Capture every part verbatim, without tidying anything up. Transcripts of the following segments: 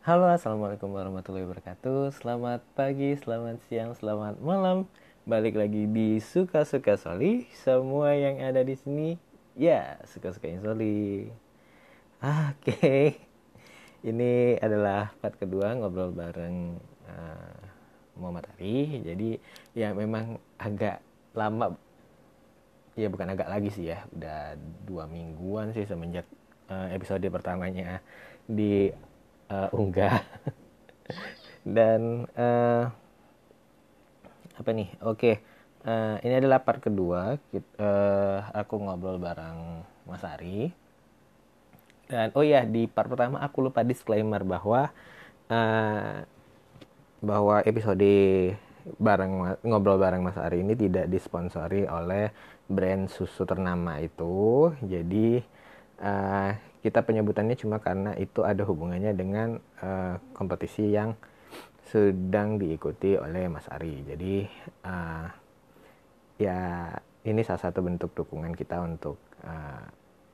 Halo, assalamualaikum warahmatullahi wabarakatuh. Selamat pagi, selamat siang, selamat malam. Balik lagi di suka-suka Soli. Semua yang ada di sini, ya suka-sukain Soli. Ah, Oke, okay. Ini adalah part kedua ngobrol bareng uh, Muhammad Ari. Jadi ya memang agak lama, ya bukan agak lagi sih ya, udah dua mingguan sih semenjak uh, episode pertamanya diunggah. Dan uh, apa nih? Oke, uh, ini adalah part kedua. Kit- uh, aku ngobrol bareng Mas Ari. Dan oh ya, di part pertama aku lupa disclaimer bahwa uh, bahwa episode bareng ngobrol bareng Mas Ari ini tidak disponsori oleh brand susu ternama itu. Jadi uh, kita penyebutannya cuma karena itu ada hubungannya dengan uh, kompetisi yang sedang diikuti oleh Mas Ari. Jadi uh, ya ini salah satu bentuk dukungan kita untuk uh,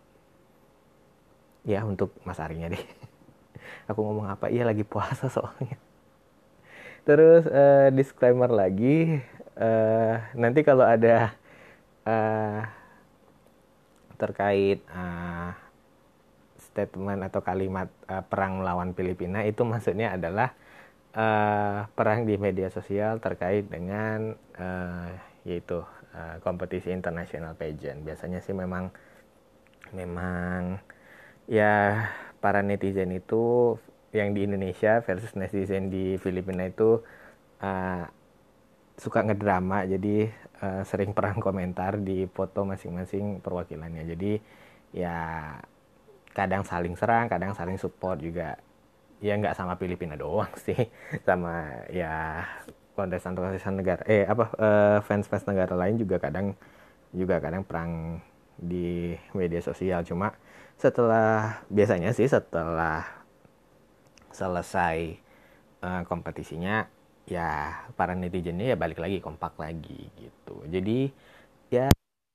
ya untuk Mas Arinya deh. Aku ngomong apa? Iya lagi puasa soalnya. Terus uh, disclaimer lagi, uh, nanti kalau ada uh, terkait uh, statement atau kalimat uh, perang melawan Filipina, itu maksudnya adalah uh, perang di media sosial terkait dengan uh, yaitu uh, kompetisi internasional pageant. Biasanya sih memang memang ya para netizen itu yang di Indonesia versus netizen di Filipina itu uh, suka ngedrama, jadi uh, sering perang komentar di foto masing-masing perwakilannya. Jadi ya kadang saling serang, kadang saling support juga. Ya nggak sama Filipina doang sih, sama ya kontestan-kontestan negara eh apa uh, fans-fans negara lain juga kadang juga kadang perang di media sosial. Cuma setelah biasanya sih setelah selesai uh, kompetisinya, ya para netizennya ya balik lagi kompak lagi gitu. Jadi ya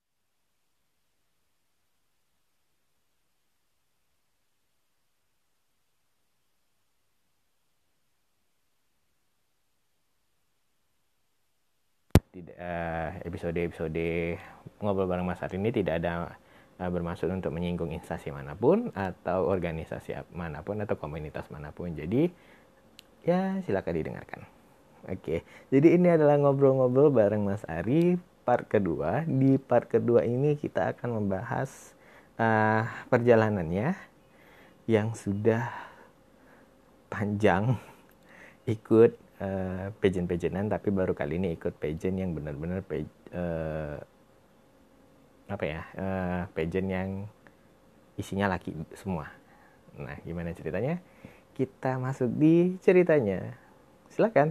tidak uh, episode-episode ngobrol bareng Mas Ari ini tidak ada uh, bermaksud untuk menyinggung instansi manapun atau organisasi manapun atau komunitas manapun. Jadi ya silakan didengarkan. Oke, jadi ini adalah ngobrol-ngobrol bareng Mas Ari part kedua. Di part kedua ini kita akan membahas uh, perjalanannya yang sudah panjang ikut uh, pageant-pageantan, tapi baru kali ini ikut pageant yang benar-benar page, uh, apa ya uh, pageant yang isinya laki semua. Nah, gimana ceritanya? Kita masuk di ceritanya. Silakan.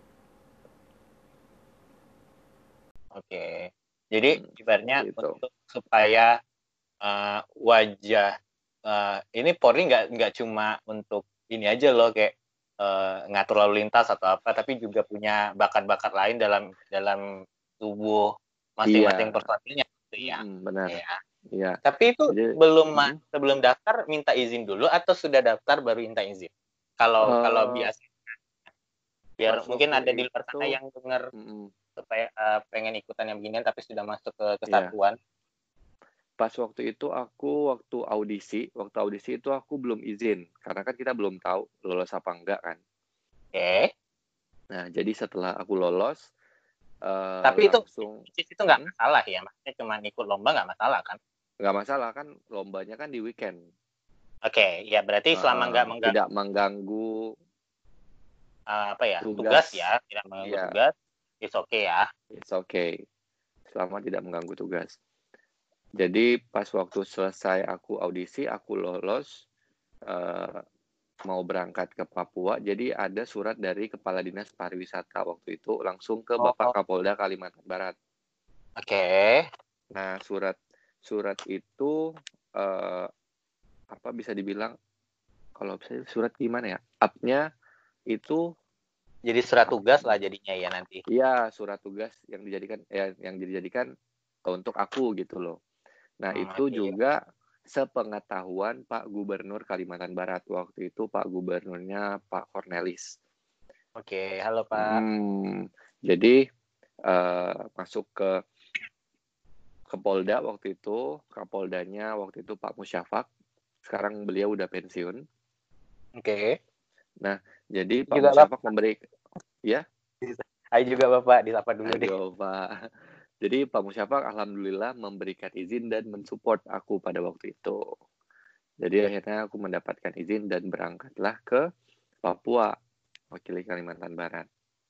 Oke, jadi Hmm, ibaratnya gitu. untuk supaya uh, wajah uh, ini Polri nggak nggak cuma untuk ini aja loh kayak uh, ngatur lalu lintas atau apa, tapi juga punya bakat-bakat lain dalam dalam tubuh masing-masing Iya, personilnya gitu ya. mm, benar. Ya. Iya. Tapi itu Jadi, belum mm, sebelum daftar minta izin dulu atau sudah daftar baru minta izin? Kalau kalau eh, biasa biar pas mungkin waktu ada di luar itu, sana yang dengar mm, supaya uh, pengen ikutan yang beginian tapi sudah masuk ke ya, kesatuan. pas waktu itu aku waktu audisi, waktu audisi itu aku belum izin karena kan kita belum tahu lolos apa enggak kan. Oke. Okay. Nah, jadi setelah aku lolos, eh, Tapi itu langsung, itu nggak mm, masalah ya, maksudnya cuma ikut lomba nggak masalah kan? nggak masalah kan lombanya kan di weekend. Oke, okay, ya berarti Eh, selama eh, nggak tidak mengganggu mengganggu uh, apa ya tugas tugas. ya, tidak mengganggu Ya, tugas, it's okay ya. it's okay. Selama tidak mengganggu tugas. Jadi pas waktu selesai aku audisi, aku lolos, uh, mau berangkat ke Papua. Jadi ada surat dari Kepala Dinas Pariwisata waktu itu langsung ke Oh, Bapak oke. Kapolda Kalimantan Barat. Okay. Nah surat surat itu uh, apa bisa dibilang kalau bisa surat gimana ya? Upnya itu Jadi surat tugas lah jadinya ya nanti. ya surat tugas yang dijadikan ya yang dijadikan untuk aku gitu loh. Nah Hmm, itu okay. juga sepengetahuan Pak Gubernur Kalimantan Barat. Waktu itu Pak Gubernurnya Pak Cornelis. Oke, halo Pak. Hmm, jadi uh, masuk ke ke Polda waktu itu, Kapoldanya waktu itu Pak Musyafak. Sekarang beliau udah pensiun. Oke. Nah, jadi Pak Juga Musyafak Bapak. memberi, ya? Ayo juga Bapak, disapa dulu deh. Ayo Pak. Jadi Pak Musyafak alhamdulillah memberikan izin dan mensupport aku pada waktu itu. Jadi akhirnya aku mendapatkan izin dan berangkatlah ke Papua, wakili Kalimantan Barat.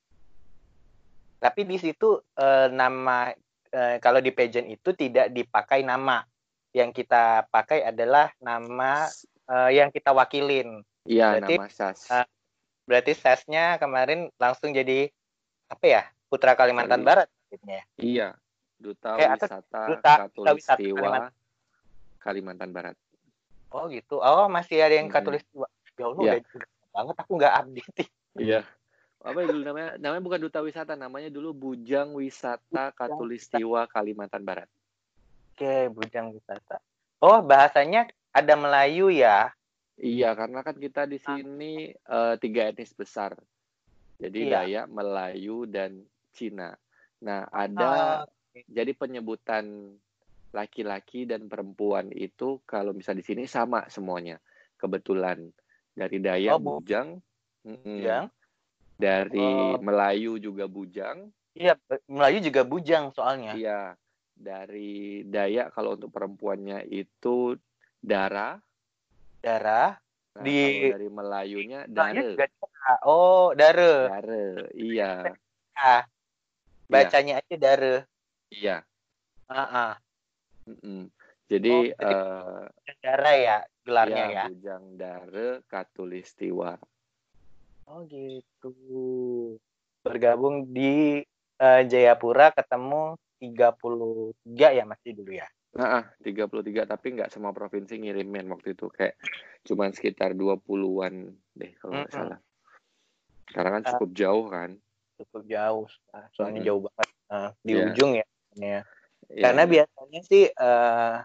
Tapi di situ eh, nama eh, kalau di pageant itu tidak dipakai nama. Yang kita pakai adalah nama eh, yang kita wakilin. Iya, Berarti nama S A S. eh, berarti S A S-nya kemarin langsung jadi apa ya? Putra Kalimantan Kali- Barat gitu ya. Iya, Duta Eh, atau Wisata Duta Katulistiwa Kalimantan. Kalimantan Barat. Oh gitu. Oh, masih ada yang Mm-mm. Katulistiwa. Ya Allah, Iya. udah, udah banget aku nggak update. Iya. Apa ya dulu namanya? Namanya bukan Duta Wisata, namanya dulu Bujang Wisata Katulistiwa Kalimantan Barat. Oke, Bujang Wisata. Oh, bahasanya ada Melayu ya? Iya, karena kan kita di sini uh, tiga etnis besar. Jadi Iya. Dayak, Melayu, dan Cina. Nah, ada Oh, okay. jadi penyebutan laki-laki dan perempuan itu kalau misal di sini sama semuanya. Kebetulan dari Dayak Oh, Bujang, Bujang. dari Oh, Melayu juga Bujang. iya, Melayu juga Bujang soalnya. Iya, dari Dayak kalau untuk perempuannya itu Dara. Dara. Nah, Di kalau dari Melayunya Melayu Dare. juga Dara. Oh, Dare. Dare, iya. Ah, Iya, bacanya aja Dare. iya. Ah, ah. Mm-mm. Oh, Jadi berarti eh Dara ya gelarnya ya ya. Bujang Dare Katulistiwa. Oh, gitu. Bergabung di eh, Jayapura ketemu tiga puluh tiga ya masih dulu ya. Nah, tiga puluh tiga tapi nggak semua provinsi ngirimin waktu itu, kayak cuman sekitar dua puluhan deh kalau nggak Mm-mm. salah. Karena kan Ah, cukup jauh kan. cukup jauh. Ah, soalnya Mm-mm. jauh banget ah, di Iya, ujung ya. Ya. iya, Karena iya. biasanya sih eh,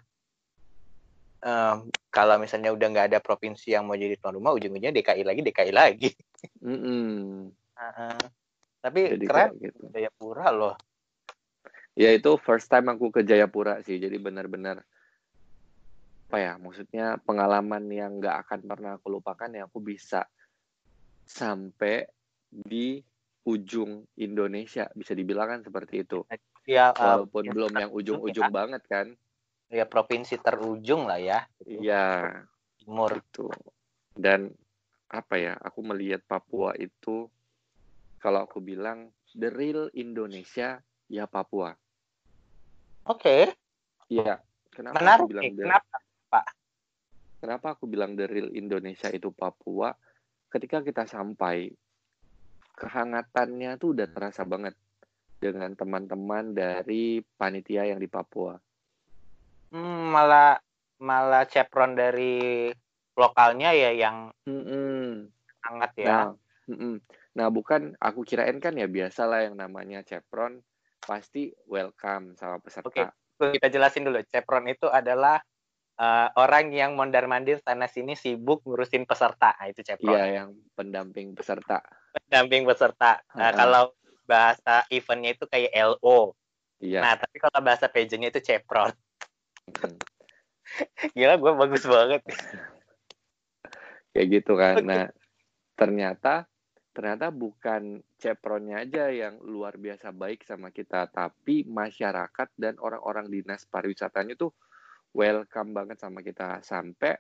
eh, kalau misalnya udah nggak ada provinsi yang mau jadi tuan rumah, ujung-ujungnya D K I lagi, D K I lagi. Mm-mm. Ah, ah. Tapi Jadi keren, kayak gitu. Jayapura loh. Ya itu first time aku ke Jayapura sih. Jadi benar-benar apa ya, maksudnya pengalaman yang nggak akan pernah aku lupakan, ya aku bisa sampai di ujung Indonesia, bisa dibilang kan seperti itu. Ya, uh, Walaupun belum yang ujung-ujung ya. banget kan. Ya provinsi terujung lah ya. Gitu. Iya, Timur. itu. Dan apa ya, aku melihat Papua itu, kalau aku bilang the real Indonesia ya Papua. Oke. Okay. Iya. Kenapa Menarik aku bilang nih. the, Kenapa, Pak? Kenapa aku bilang the real Indonesia itu Papua? Ketika kita sampai, kehangatannya tuh udah terasa banget dengan teman-teman dari panitia yang di Papua. Hmm, malah malah cepron dari lokalnya ya yang Mm-mm. hangat ya. Nah, mm-mm. nah bukan aku kirain kan ya biasalah yang namanya cepron pasti welcome sama peserta. Oke, kita jelasin dulu. Cepron itu adalah uh, orang yang mondar-mandir sana sini sibuk ngurusin peserta. Nah, itu cepron. Iya, yang pendamping peserta. Pendamping peserta. Nah, kalau bahasa eventnya itu kayak L O. Iya. Nah, tapi kalau bahasa pageantnya itu cepron. Mm. Gila, gue bagus banget. Kayak gitu kan. Nah, ternyata ternyata bukan cepronnya aja yang luar biasa baik sama kita, tapi masyarakat dan orang-orang dinas pariwisatanya tuh welcome banget sama kita. Sampai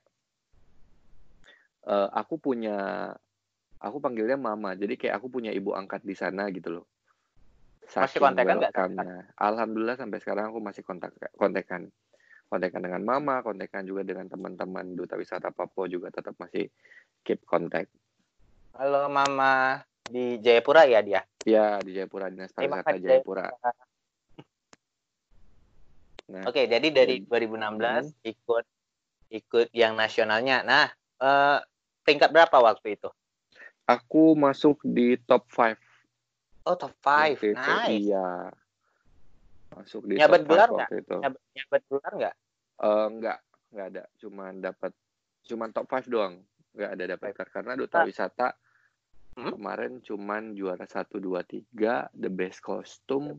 uh, aku punya, aku panggilnya mama, jadi kayak aku punya ibu angkat di sana gitu loh. Masih Saking kontekan nggak? welcome-nya. Alhamdulillah sampai sekarang aku masih kontak kontekan. Kontekan dengan mama, kontekan juga dengan teman-teman Duta Wisata Papua juga tetap masih keep contact. Halo Mama, di Jayapura ya dia? Ya, di Jayapura, Dinas Pariwisata Jayapura. Nah, Oke, jadi dari dua ribu enam belas hmm. ikut ikut yang nasionalnya. Nah, eh, tingkat berapa waktu itu? Aku masuk di top lima. Oh, top lima. Nice. Iya. Masuk di nyabat top gelar lima waktu itu. Nyabat, nyabat gelar nggak? Uh, enggak. nggak ada, cuman dapat cuman top lima doang, nggak ada dapat car karena Duta Ah. Wisata Hmm? kemarin cuman juara satu dua tiga, the best costume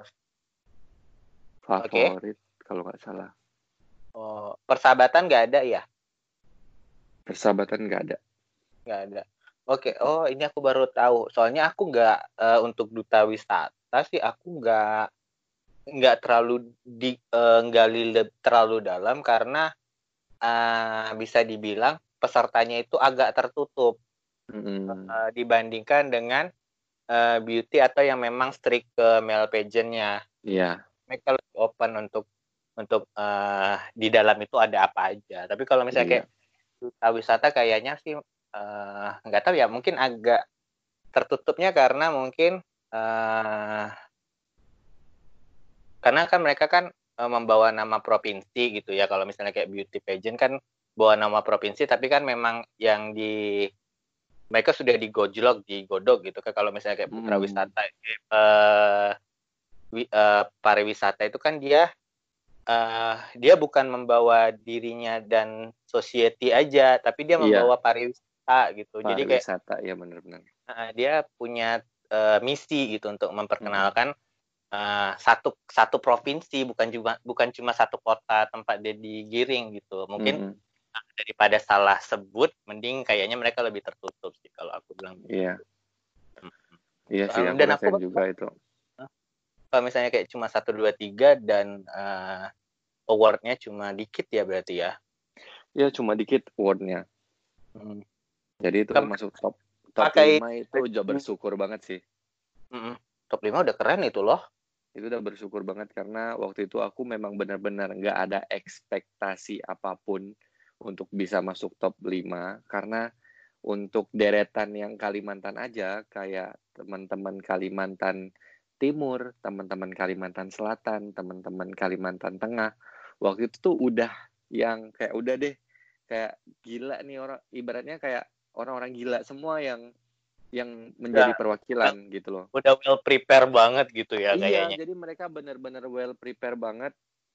favorit kalau nggak salah. Oh, persahabatan nggak ada ya? Persahabatan nggak ada. Nggak ada. Oke, oh ini aku baru tahu. Soalnya aku nggak eh, untuk duta wisata sih aku nggak nggak terlalu di eh, gali le- terlalu dalam karena eh, bisa dibilang pesertanya itu agak tertutup Mm-mm. eh, dibandingkan dengan eh, beauty atau yang memang strict ke male pageant-nya. Iya, Mereka lebih open untuk untuk eh, di dalam itu ada apa aja. Tapi kalau misalnya iya. kayak duta wisata kayaknya sih eh, nggak tahu ya, mungkin agak tertutupnya karena mungkin eh, karena kan mereka kan eh, membawa nama provinsi gitu ya. Kalau misalnya kayak beauty pageant kan bawa nama provinsi, tapi kan memang yang di mereka sudah digojlok, digodok gitu kan. Kalau misalnya kayak putra Hmm. wisata, eh, wi- eh, pariwisata itu kan dia eh, dia bukan membawa dirinya dan society aja, tapi dia Iya, membawa pariwisata gitu. Jadi kayak pariwisata ya benar-benar. eh, dia punya eh, misi gitu untuk Mm-mm. memperkenalkan eh, satu satu provinsi, bukan cuma bukan cuma satu kota tempat dia digiring gitu. Mungkin Mm-mm. daripada salah sebut, mending kayaknya mereka lebih tertutup sih kalau aku bilang. Iya, iya sih Um, aku dan aku rasain juga itu. kalau misalnya kayak cuma satu dua tiga dan uh, awardnya cuma dikit ya berarti ya. Ya cuma dikit awardnya. Hmm. Jadi itu Kamu masuk top top pakai lima itu udah bersyukur banget sih. Mm-mm. top lima udah keren itu loh. Itu udah bersyukur banget karena waktu itu aku memang benar-benar nggak ada ekspektasi apapun untuk bisa masuk top lima karena untuk deretan yang Kalimantan aja kayak teman-teman Kalimantan Timur, teman-teman Kalimantan Selatan, teman-teman Kalimantan Tengah waktu itu tuh udah yang kayak udah deh kayak gila nih orang ibaratnya kayak orang-orang gila semua yang yang menjadi Udah, perwakilan gitu loh. udah well prepare banget gitu ya Iya, kayaknya. jadi mereka benar-benar well prepare banget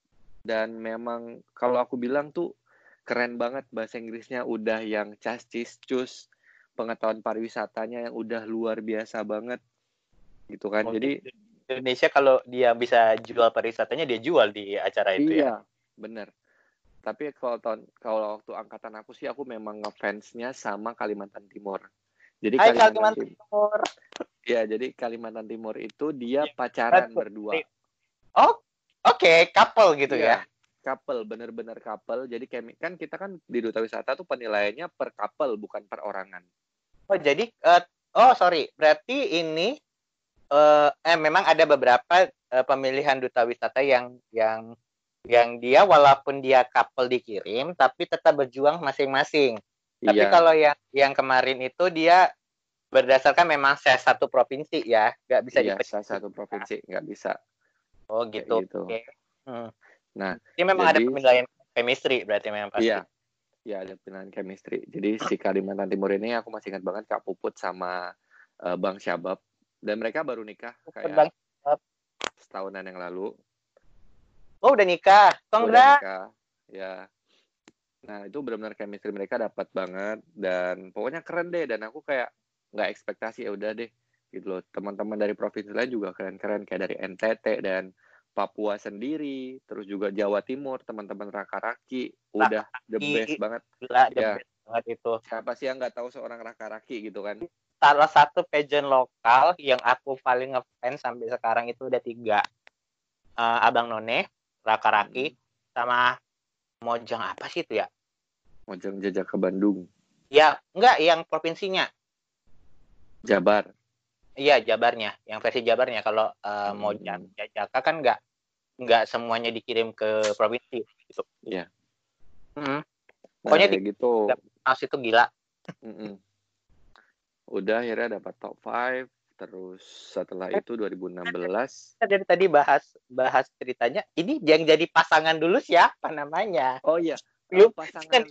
dan memang kalau aku bilang tuh keren banget bahasa Inggrisnya udah yang cascis cus, pengetahuan pariwisatanya yang udah luar biasa banget gitu kan. Mungkin Jadi Indonesia kalau dia bisa jual pariwisatanya dia jual di acara itu ya. iya, bener. Tapi kalau tahun kalau waktu angkatan aku sih aku memang ngefansnya sama Kalimantan Timur. Jadi Hai Kalimantan Kalimantan Timur. Timur. Ya, jadi Kalimantan Timur itu dia Iya, pacaran betul. berdua. Oh, oke, couple gitu ya. Iya, couple, bener-bener couple. Jadi kayak kan kita kan di Duta Wisata tuh penilaiannya per couple bukan per orangan. Oh, jadi eh, oh sorry, berarti ini eh, eh memang ada beberapa eh, pemilihan duta wisata yang yang yang dia walaupun dia couple dikirim tapi tetap berjuang masing-masing. Tapi Iya, kalau yang yang kemarin itu dia berdasarkan memang saya satu provinsi ya, nggak bisa iya, dipecah. salah satu provinsi nggak bisa Oh kayak gitu. gitu. Oke. Hmm. Nah, Ini memang ada jadi penilaian chemistry berarti memang pasti. iya, iya ada pilihan chemistry. Jadi si Kalimantan Timur ini aku masih ingat banget Kak Puput sama uh, Bang Syabab dan mereka baru nikah kayak Bang, setahunan yang lalu. oh udah nikah. Udah Congrats. nikah, ya. Nah itu benar-benar chemistry mereka dapat banget dan pokoknya keren deh dan aku kayak nggak ekspektasi ya udah deh gitu loh teman-teman dari provinsi lain juga keren-keren kayak dari N T T dan Papua sendiri terus juga Jawa Timur teman-teman Raka-Raki udah the best banget Gila, the ya best banget itu. siapa sih yang nggak tahu seorang Raka-Raki gitu kan. Salah satu pageant lokal yang aku paling ngefans sampai sekarang itu udah tiga. Uh, Abang None, Raka-Raki, hmm. sama Mojang apa sih itu ya? Mojang Jajak ke Bandung. Ya, enggak yang provinsinya. Jabar. Iya, Jabarnya, yang versi Jabarnya. Kalau uh, hmm. Mojang Jajaka kan enggak enggak semuanya dikirim ke provinsi gitu. Iya. Mm-hmm. Nah, Pokoknya kayak di gitu. House itu gila. Mm-mm. Udah akhirnya dapat top lima. Terus setelah itu dua ribu enam belas Kita dari tadi bahas bahas ceritanya. Ini yang jadi pasangan dulu siapa namanya? oh iya Lu pasangan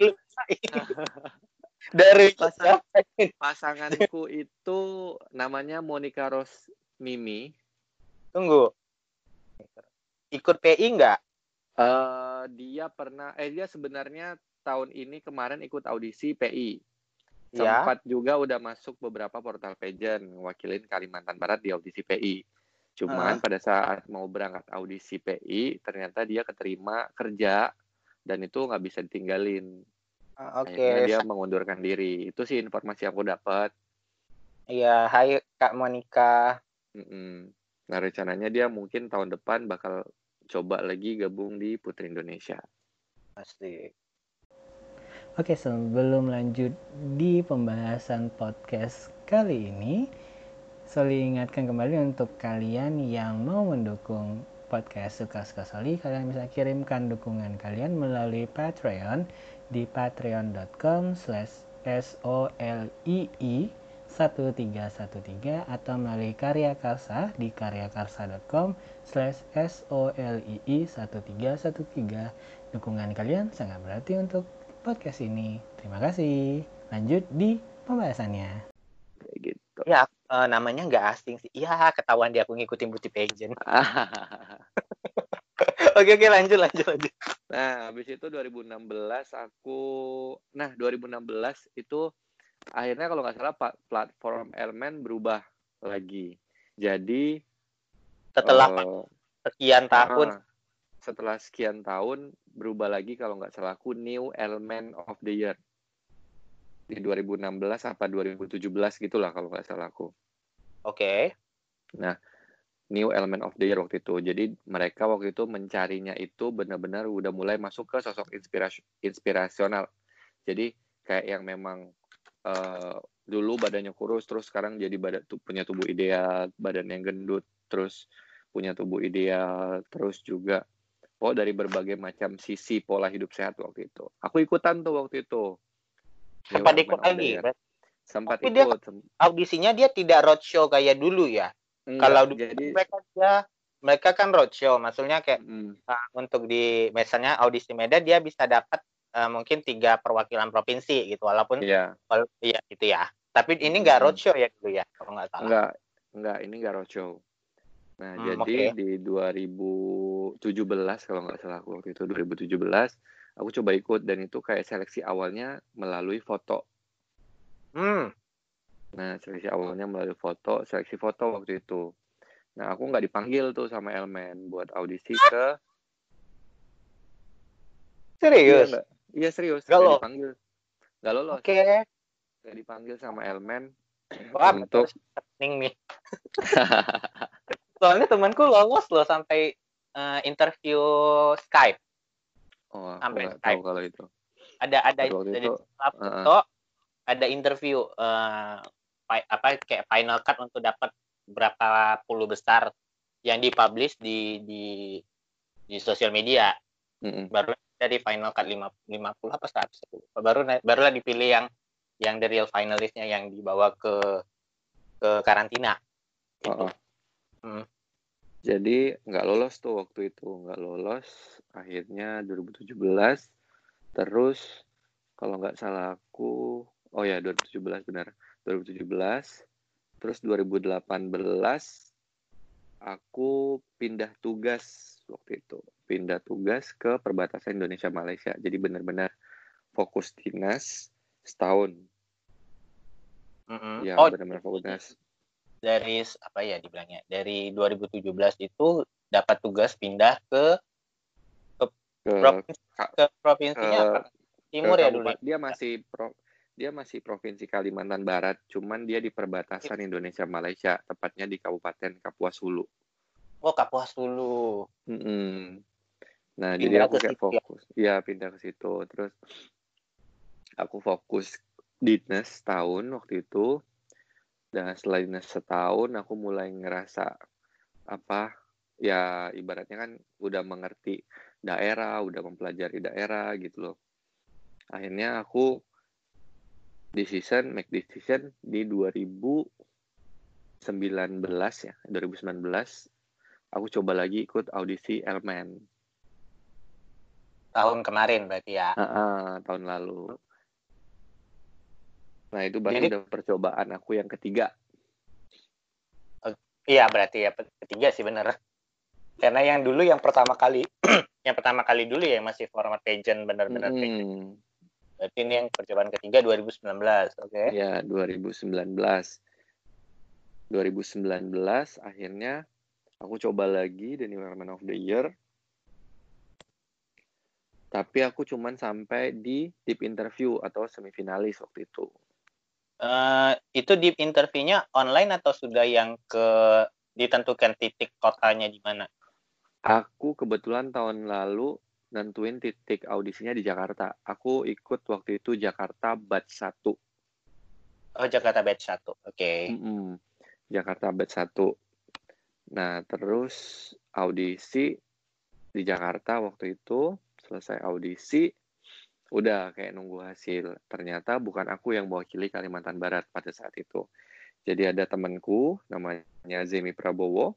dari Pasang, pasanganku itu namanya Monica Ros Mimi. Tunggu. Ikut P I enggak? Uh, dia pernah, eh dia sebenarnya tahun ini kemarin ikut audisi P I. Ya. Sempat juga udah masuk beberapa portal pageant, ngewakilin Kalimantan Barat di audisi P I. Cuman Uh. pada saat mau berangkat audisi P I, ternyata dia keterima kerja, dan itu nggak bisa ditinggalin. Uh, Oke. Akhirnya dia mengundurkan diri. Itu sih informasi yang aku dapat. Iya, hai Kak Monica. Mm-mm. Nah, rencananya dia mungkin tahun depan bakal coba lagi gabung di Putri Indonesia. Pasti. Oke, sebelum lanjut di pembahasan podcast kali ini, Soli ingatkan kembali untuk kalian yang mau mendukung podcast Suka-Suka Soli, kalian bisa kirimkan dukungan kalian melalui Patreon di patreon.com slash solii satu tiga satu tiga atau melalui Karya Karsa di karyakarsa.com slash solii satu tiga satu tiga. Dukungan kalian sangat berarti untuk podcast ini. Terima kasih. Lanjut di pembahasannya. Kayak gitu. Ya, uh, namanya nggak asing sih. Iya, ketahuan dia aku ngikutin beauty pageant. Oke, oke, lanjut, lanjut, lanjut. Nah, habis itu dua ribu enam belas aku, nah dua ribu enam belas itu akhirnya kalau nggak salah platform Elmen berubah lagi. Jadi Setelah uh, sekian tahun. Uh, setelah sekian tahun berubah lagi kalau nggak salah aku New Elmen of the Year. Di dua ribu enam belas apa dua ribu tujuh belas gitulah kalau nggak salah aku. Oke. Okay. Nah, New Element of the Year waktu itu. Jadi mereka waktu itu mencarinya itu benar-benar udah mulai masuk ke sosok inspirasi inspirasional. Jadi kayak yang memang uh, dulu badannya kurus, terus sekarang jadi badan punya tubuh ideal, badan yang gendut, terus punya tubuh ideal, terus juga oh dari berbagai macam sisi pola hidup sehat waktu itu. Aku ikutan tuh waktu itu. Sempat ikut lagi. Sempat Tapi ikut. Dia, audisinya dia tidak roadshow kayak dulu ya. Enggak, kalau dulu jadi mereka dia mereka kan roadshow, maksudnya kayak mm. uh, untuk di misalnya audisi Medan dia bisa dapat uh, mungkin tiga perwakilan provinsi gitu, walaupun yeah. kalau iya gitu ya. Tapi ini nggak mm. roadshow ya dulu ya, kalau nggak salah. Enggak, enggak ini nggak roadshow. Nah, hmm, jadi okay. di dua ribu tujuh belas kalau nggak salah waktu itu dua ribu tujuh belas aku coba ikut dan itu kayak seleksi awalnya melalui foto. Hmm. Nah, seleksi awalnya melalui foto, seleksi foto waktu itu. Nah, aku nggak dipanggil tuh sama Elmen buat audisi ke. Serius? Iya, iya serius. Gak nggak dipanggil. Nggak lolos. Oke. Okay. Nggak dipanggil sama Elmen. Wah, untuk. nih. Soalnya temanku lolos loh sampai uh, interview Skype. Oh, sampai aku nggak tahu kalau itu. Ada ada waktu ada itu, foto, uh-uh. ada interview uh, apa kayak final cut untuk dapat berapa puluh besar yang dipublish di di di sosial media. Mm-mm. Baru dari final cut lima puluh apa seratus. Baru barulah dipilih yang yang the real finalistnya yang dibawa ke ke karantina. Gitu. Uh-uh. Hmm. Jadi nggak lolos tuh waktu itu, nggak lolos. Akhirnya dua ribu tujuh belas, terus kalau nggak salah aku, oh ya dua ribu tujuh belas benar, dua ribu tujuh belas, terus dua ribu delapan belas aku pindah tugas waktu itu, pindah tugas ke perbatasan Indonesia Malaysia. Jadi benar-benar fokus dinas setahun. Mm-hmm. Ya oh, benar-benar fokus dinas. Dari apa ya dibilangnya dari dua ribu tujuh belas itu dapat tugas pindah ke ke, ke provinsi ke provinsinya ke, timur ke ya dulu. Dia masih pro, dia masih provinsi Kalimantan Barat, cuman dia di perbatasan Indonesia Malaysia, tepatnya di Kabupaten Kapuas Hulu. Oh, Kapuas Hulu. Mm-mm. Nah, pindah jadi aku kayak fokus. Iya, ya, pindah ke situ. Terus aku fokus dinas tahun waktu itu. Dan setelah dinas setahun aku mulai ngerasa apa ya ibaratnya kan udah mengerti daerah, udah mempelajari daerah gitu loh. Akhirnya aku decision make decision di dua ribu sembilan belas ya, dua ribu sembilan belas aku coba lagi ikut audisi Elmen. Tahun kemarin berarti ya? Uh-uh, tahun lalu. Nah itu berarti Jadi, udah percobaan aku yang ketiga. Iya berarti ya ketiga sih bener. Karena yang dulu yang pertama kali yang pertama kali dulu ya, masih format pageant, benar-benar pageant. Mm-mm. Berarti ini yang percobaan ketiga dua ribu sembilan belas, oke? Ya, dua ribu sembilan belas. dua ribu sembilan belas akhirnya aku coba lagi The New Woman of the Year. Tapi aku cuman sampai di deep interview atau semifinalis waktu itu. Eh, itu di interviewnya online atau sudah yang ke ditentukan titik kotanya di mana? Aku kebetulan tahun lalu nentuin titik audisinya di Jakarta. Aku ikut waktu itu Jakarta Batch satu. Oh, Jakarta Batch satu, oke. Mm-mm. Jakarta Batch satu. Nah, terus audisi di Jakarta waktu itu, selesai audisi, udah kayak nunggu hasil. Ternyata bukan aku yang mewakili Kalimantan Barat pada saat itu. Jadi ada temanku, namanya Zemi Prabowo,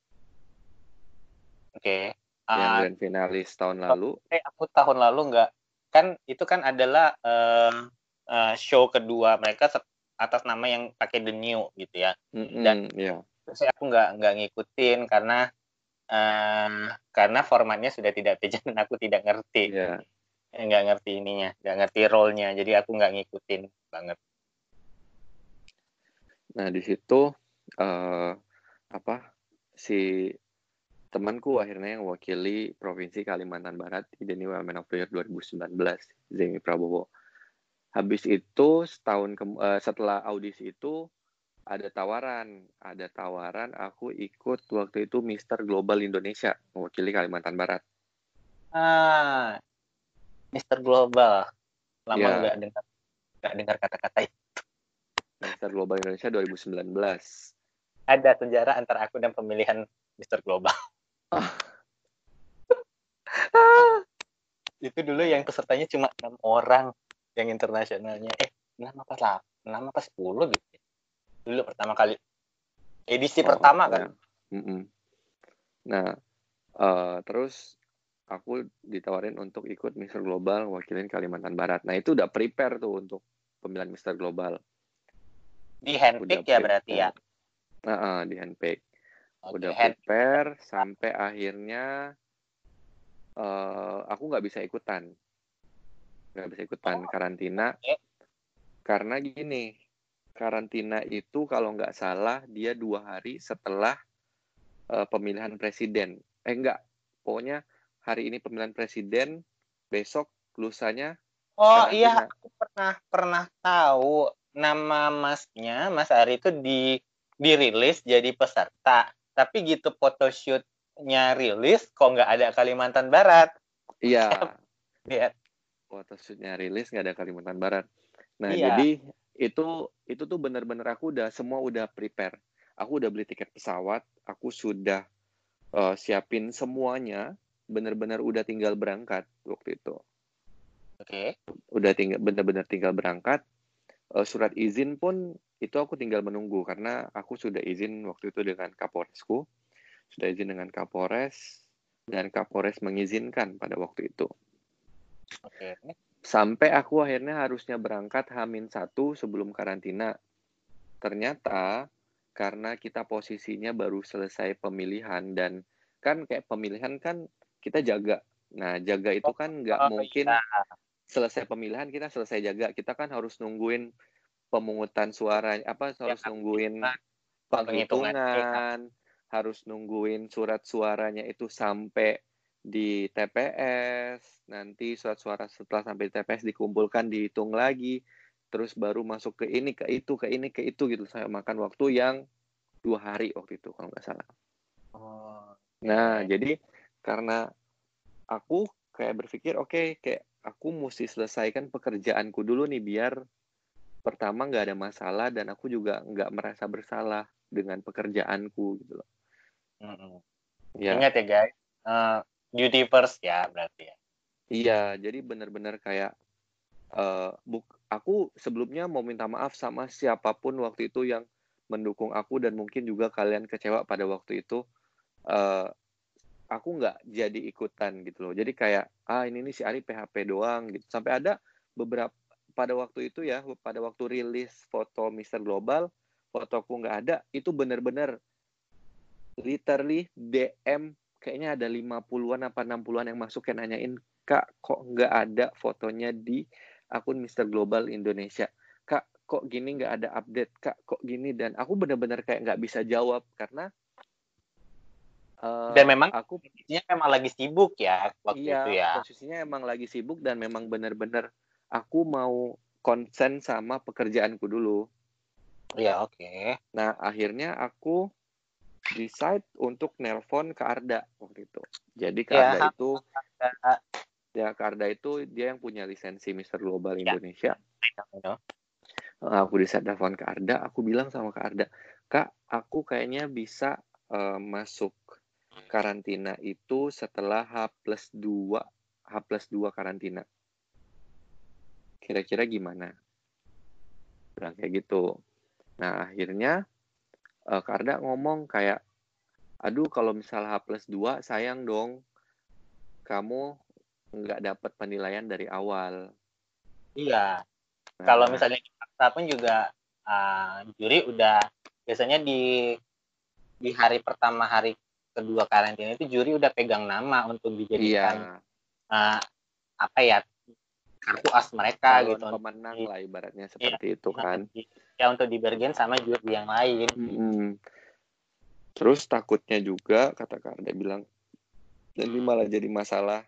Oke. yang Ah, grand finalis tahun lalu. eh, aku tahun lalu nggak, kan itu kan adalah eh, eh, show kedua mereka set- atas nama yang pakai The New gitu ya. Dan Mm-mm, ya. saya aku nggak nggak ngikutin karena eh, karena formatnya sudah tidak pageant dan aku tidak ngerti. Ya. Eh, nggak ngerti ininya, nggak ngerti role-nya, jadi aku nggak ngikutin banget. Nah, di situ eh, apa si temanku akhirnya yang mewakili Provinsi Kalimantan Barat di The New Women of the Year dua ribu sembilan belas, Zemi Prabowo. Habis itu setahun ke- eh, setelah audisi itu ada tawaran, ada tawaran aku ikut waktu itu Mister Global Indonesia mewakili Kalimantan Barat. Ah, Mister Global, lama Ya, nggak dengar nggak dengar kata-kata itu. Mister Global Indonesia dua ribu sembilan belas. Ada sejarah antara aku dan pemilihan Mister Global. Itu dulu yang pesertanya cuma enam orang, yang internasionalnya eh enam apa lah, enam apa sepuluh gitu. Dulu pertama kali edisi Oh, pertama kan. ya. Mm-mm. Nah, eh, terus aku ditawarin untuk ikut Mister Global wakilin Kalimantan Barat. Nah, itu udah prepare tuh untuk pemilihan Mister Global. Di Udah handpick ya berarti ya. prepare. Nah, uh, di handpick. Oke, Udah handpick. prepare sampai akhirnya uh, aku nggak bisa ikutan. Nggak bisa ikutan Oh, karantina. oke. Karena gini, karantina itu kalau nggak salah dia dua hari setelah uh, pemilihan presiden. Eh, enggak. Pokoknya hari ini pemilihan presiden, besok lusanya Oh iya, karantina. aku pernah pernah tahu nama masnya, Mas Ari itu di dirilis jadi peserta. Tapi gitu photoshootnya rilis, kok nggak ada Kalimantan Barat. Iya, Lihat. photoshootnya rilis nggak ada Kalimantan Barat. Nah, Iya. jadi itu itu tuh benar-benar aku udah semua udah prepare. Aku udah beli tiket pesawat, aku sudah uh, siapin semuanya, benar-benar udah tinggal berangkat waktu itu. Oke. Udah tinggal benar-benar tinggal berangkat. Uh, surat izin pun itu aku tinggal menunggu karena aku sudah izin waktu itu dengan Kapolresku, sudah izin dengan Kapolres dan Kapolres mengizinkan pada waktu itu. Oke. Sampai aku akhirnya harusnya berangkat Hamin satu sebelum karantina. Ternyata karena kita posisinya baru selesai pemilihan dan kan kayak pemilihan kan kita jaga. Nah, jaga itu kan nggak Oh iya. mungkin selesai pemilihan kita selesai jaga. Kita kan harus nungguin pemungutan suara, apa Ya, harus nungguin penghitungan. penghitungan, harus nungguin surat suaranya itu sampai di T P S, nanti surat suara setelah sampai di T P S dikumpulkan, dihitung lagi, terus baru masuk ke ini, ke itu, ke ini, ke itu gitu. Saya makan waktu yang dua hari waktu itu kalau nggak salah. Oh, Nah, oke. jadi karena aku kayak berpikir, oke, okay, kayak aku mesti selesaikan pekerjaanku dulu nih biar pertama nggak ada masalah dan aku juga nggak merasa bersalah dengan pekerjaanku gitu loh. Mm-mm. Ya, Ingat ya guys, uh, duty first ya berarti ya. iya. Jadi benar-benar kayak uh, buk, aku sebelumnya mau minta maaf sama siapapun waktu itu yang mendukung aku dan mungkin juga kalian kecewa pada waktu itu. Uh, aku nggak jadi ikutan gitu loh. Jadi kayak ah ini nih si Ari P H P doang gitu. Sampai ada beberapa pada waktu itu ya, pada waktu rilis foto Mister Global, fotoku nggak ada, itu benar-benar literally D M kayaknya ada lima puluhan apa enam puluhan yang masuk yang nanyain, Kak, kok nggak ada fotonya di akun mister Global Indonesia? Kak, kok gini nggak ada update? Kak, kok gini? Dan aku benar-benar kayak nggak bisa jawab karena uh, Dan memang aku posisinya memang lagi sibuk ya waktu iya, itu ya. posisinya emang lagi sibuk dan memang benar-benar aku mau konsen sama pekerjaanku dulu. Iya, oke. Okay. Nah, akhirnya aku decide untuk nelpon ke Arda waktu itu. Jadi ke Ya, Arda itu uh, ya ke Arda itu dia yang punya lisensi mister Global Indonesia. Ya. Aku decide nelpon ke Arda, aku bilang sama Kak Arda, Kak, aku kayaknya bisa uh, masuk karantina itu setelah H plus dua H plus dua karantina. Kira-kira gimana? Bilang kayak gitu. Nah, akhirnya uh, Kak Arda ngomong kayak, aduh kalau misal H plus dua sayang dong kamu nggak dapat penilaian dari awal. Iya. Nah, kalau misalnya dipaksa pun juga uh, juri udah biasanya di di hari pertama hari kedua karantina itu juri udah pegang nama untuk dijadikan iya. uh, apa ya kartu as mereka calon gitu pemenang di, lah ibaratnya seperti ya, itu kan ya untuk dibergen sama juri yang lain. Mm-hmm. Terus takutnya juga kata Kak Arda bilang dan ini malah jadi masalah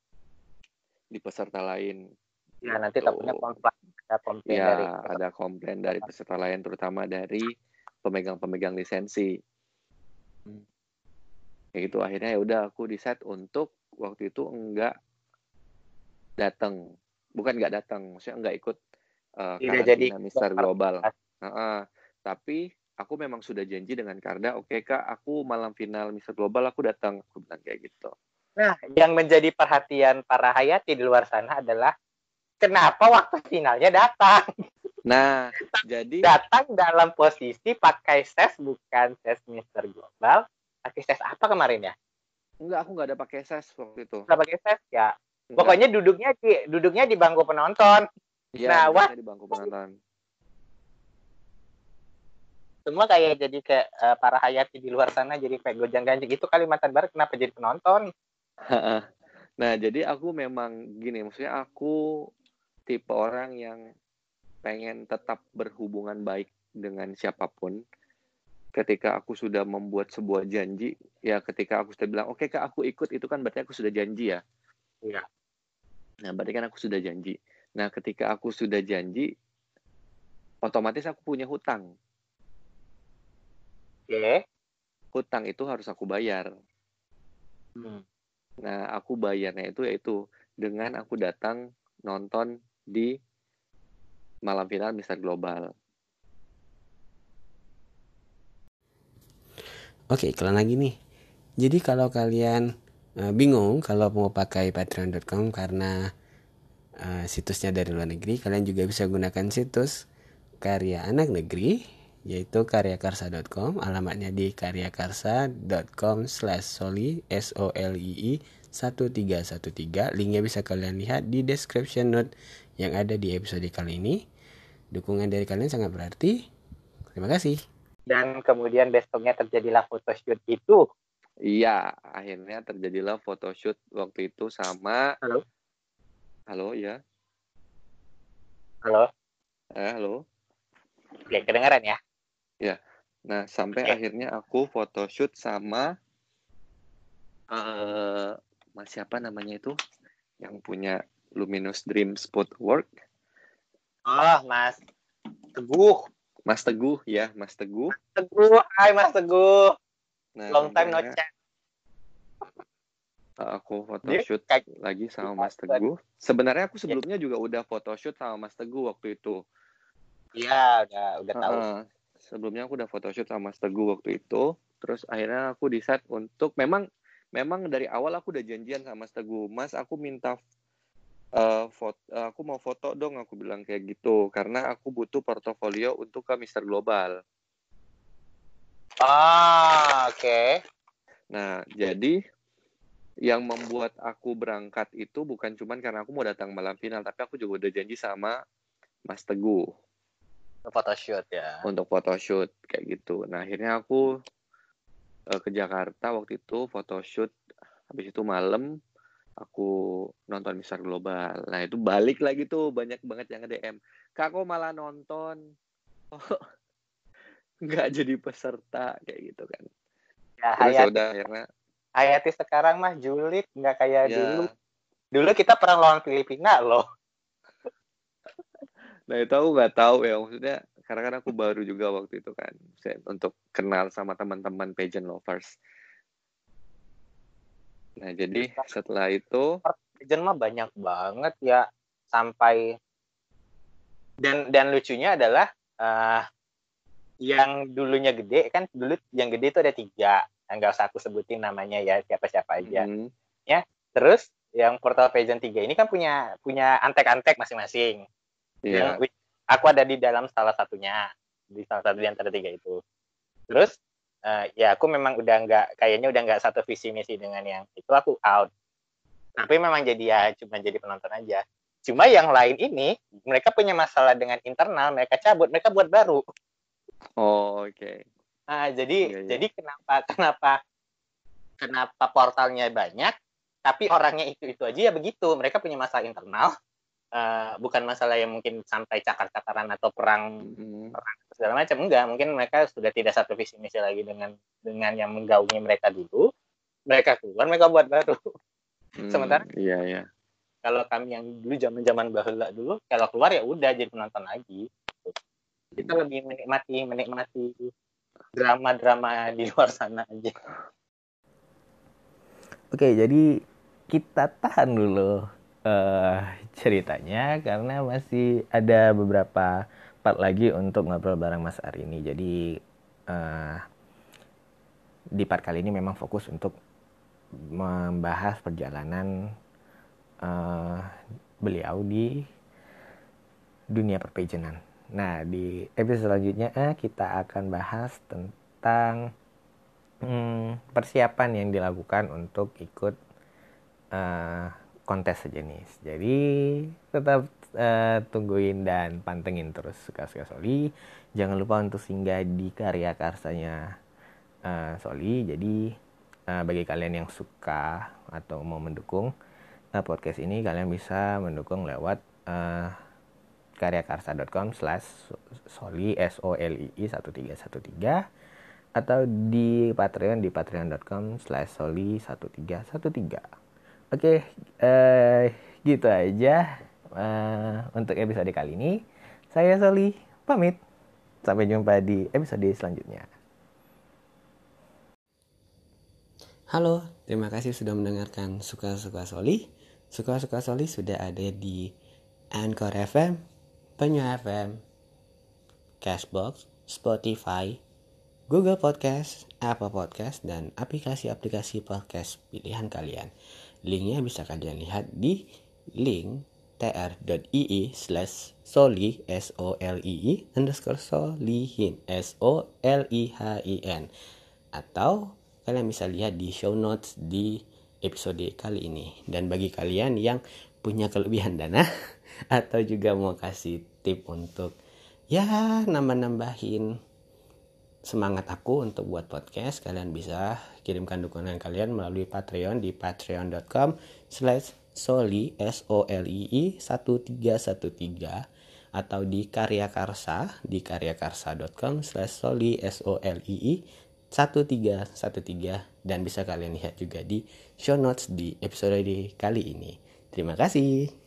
di peserta lain. Ya nanti takutnya komplain ada komplain ya, dari ada komplain dari peserta lain terutama dari pemegang-pemegang lisensi. Hmm. Kayak gitu akhirnya ya udah aku decide untuk waktu itu enggak datang. Bukan enggak datang, maksudnya enggak ikut uh, karantina mister Global. Uh-uh. Tapi aku memang sudah janji dengan Karda, oke okay, Kak, aku malam final mister Global aku datang. Aku bilang kayak gitu. Nah, yang menjadi perhatian para hayati di luar sana adalah kenapa waktu finalnya datang. Nah, jadi datang dalam posisi pakai ses bukan ses mister Global. Pakai ses apa kemarin ya? Enggak, aku enggak ada pakai ses waktu itu. Enggak pakai ses ya. Enggak. Pokoknya duduknya di duduknya di bangku penonton. Iya, nah, wah di bangku penonton. Semua kayak jadi kayak uh, para hayati di luar sana jadi kayak gojang-ganjing itu Kalimantan Barat kenapa jadi penonton? Nah, jadi aku memang gini, maksudnya aku tipe orang yang pengen tetap berhubungan baik dengan siapapun. Ketika aku sudah membuat sebuah janji, ya ketika aku sudah bilang, oke okay, Kak, aku ikut, itu kan berarti aku sudah janji ya. Iya. Nah, berarti kan aku sudah janji. Nah, ketika aku sudah janji, otomatis aku punya hutang. Oke. Okay. Hutang itu harus aku bayar. Hmm. Nah, aku bayarnya itu yaitu dengan aku datang nonton di malam final mister Global. Oke, iklan lagi nih. Jadi kalau kalian uh, bingung kalau mau pakai patreon dot com karena uh, situsnya dari luar negeri, kalian juga bisa gunakan situs karya anak negeri, yaitu karyakarsa dot com. Alamatnya di karyakarsa dot com slash soli S O L I I satu tiga satu tiga. Linknya bisa kalian lihat di description note yang ada di episode kali ini. Dukungan dari kalian sangat berarti. Terima kasih. Dan kemudian besoknya terjadilah photoshoot itu. Iya, akhirnya terjadilah photoshoot waktu itu sama. Halo. Halo, ya. Halo. Eh, halo. Oke, kedengaran ya? Ya. Nah, sampai okay. akhirnya aku photoshoot sama uh, mas siapa namanya itu yang punya Luminous Dream Spot Work. Oh, Mas Teguh. Mas Teguh, ya, Mas Teguh. Mas Teguh, hai Mas Teguh. Nah, long time no chat. Aku photoshoot kayak... lagi sama Mas Teguh. Sebenarnya aku sebelumnya ya. juga udah photoshoot sama Mas Teguh waktu itu. Iya, udah udah tahu. Uh, sebelumnya aku udah photoshoot sama Mas Teguh waktu itu. Terus akhirnya aku decide untuk memang memang dari awal aku udah janjian sama Mas Teguh. Mas, aku minta uh, foto, uh, aku mau foto dong, aku bilang kayak gitu karena aku butuh portofolio untuk ke mister Global. Ah, oke. Okay. Nah, jadi yang membuat aku berangkat itu bukan cuman karena aku mau datang malam final, tapi aku juga udah janji sama Mas Teguh. Untuk photoshoot ya. Untuk photoshoot kayak gitu. Nah, akhirnya aku uh, ke Jakarta waktu itu photoshoot Habis itu malam aku nonton Mister Global. Nah itu balik lagi tuh banyak banget yang nge-D M. Kak kok malah nonton? Oh, nggak jadi peserta kayak gitu kan. Ya, Terus ya Hayati, udah akhirnya Hayati sekarang mah julid, nggak kayak dulu. ya. Dulu kita pernah lawan Filipina loh. Nah itu aku nggak tahu ya, maksudnya karena kan aku baru juga waktu itu kan, saya untuk kenal sama teman-teman pageant lovers. Nah jadi setelah itu Pageant mah banyak banget ya, sampai dan dan lucunya adalah uh, yang dulunya gede kan, dulu yang gede itu ada tiga, nggak usah aku sebutin namanya ya, siapa-siapa aja. mm, Ya, terus yang portal pageant tiga ini kan punya punya antek-antek masing-masing. ya Yang aku ada di dalam salah satunya, di salah satu di antara tiga itu. Terus uh, ya aku memang udah nggak, kayaknya udah nggak satu visi misi dengan yang itu, aku out. Tapi memang jadi ya cuma jadi penonton aja. Cuma yang lain ini mereka punya masalah dengan internal, mereka cabut, mereka buat baru. oh, oke okay. Nah, jadi ya, ya. jadi kenapa kenapa kenapa portalnya banyak tapi orangnya itu-itu aja ya begitu. Mereka punya masalah internal, uh, bukan masalah yang mungkin sampai cakar-cakaran atau perang, mm-hmm. perang segala macam, enggak. Mungkin mereka sudah tidak satu visi misi lagi dengan dengan yang menggaungi mereka dulu. Mereka keluar, mereka buat baru. Hmm, Sementara iya ya. kalau kami yang dulu zaman-zaman bahula dulu, kalau keluar ya udah jadi penonton lagi. Kita lebih menikmati menikmati drama-drama di luar sana aja. Oke, jadi kita tahan dulu uh, ceritanya karena masih ada beberapa part lagi untuk ngobrol bareng Mas Ari ini. Jadi uh, di part kali ini memang fokus untuk membahas perjalanan uh, beliau di dunia perpageantan. Nah, di episode selanjutnya uh, kita akan bahas tentang Hmm, persiapan yang dilakukan untuk ikut uh, kontes sejenis. Jadi tetap uh, tungguin dan pantengin terus Suka-Suka Soli. Jangan lupa untuk singgah di karya karsanya uh, Soli. Jadi uh, bagi kalian yang suka atau mau mendukung uh, podcast ini, kalian bisa mendukung lewat uh, karyakarsa dot com slash soli S O L I I satu tiga satu tiga atau di Patreon di patreon dot com slash soli satu tiga satu tiga. Oke, eh, gitu aja eh, untuk episode kali ini. Saya Soli, pamit. Sampai jumpa di episode selanjutnya. Halo, terima kasih sudah mendengarkan Suka-Suka Soli. Suka-Suka Soli sudah ada di Anchor F M, Penyu F M, Cashbox, Spotify, Google Podcast, Apple Podcast, dan aplikasi-aplikasi podcast pilihan kalian. Linknya bisa kalian lihat di link tr.ee slash soli S O L I I underscore solihin S O L I H I N, atau kalian bisa lihat di show notes di episode kali ini. Dan bagi kalian yang punya kelebihan dana atau juga mau kasih tip untuk ya nambah-nambahin semangat aku untuk buat podcast, kalian bisa kirimkan dukungan kalian melalui Patreon di patreon dot com slash soli S O L I I satu tiga satu tiga atau di Karya Karsa di karyakarsa dot com slash soli S O L I I satu tiga satu tiga, dan bisa kalian lihat juga di show notes di episode kali ini. Terima kasih.